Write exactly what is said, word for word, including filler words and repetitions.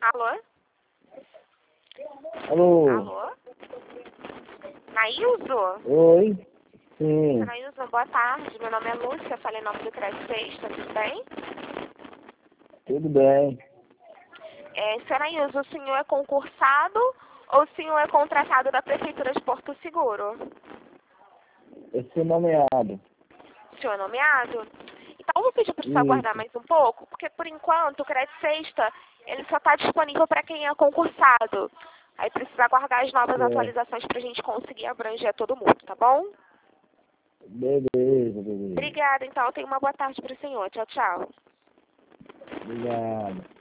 Alô? Alô? Alô? Nailzo? Oi? Sim, Nailzo, boa tarde. Meu nome é Lúcia, falei em nome do Crédito Sexta, tudo bem? tudo bem. É, senhor Nailzo, o senhor é concursado ou o senhor é contratado da Prefeitura de Porto Seguro? Eu sou nomeado. O senhor é nomeado? Então, eu vou pedir para o senhor aguardar Isso. mais um pouco, porque, por enquanto, o Crédito Sexta, ele só está disponível para quem é concursado. Aí precisa aguardar as novas É. atualizações para a gente conseguir abranger todo mundo, tá bom? Beleza, beleza. Obrigada, então. Tenha uma boa tarde para o senhor. Tchau, tchau. Obrigado.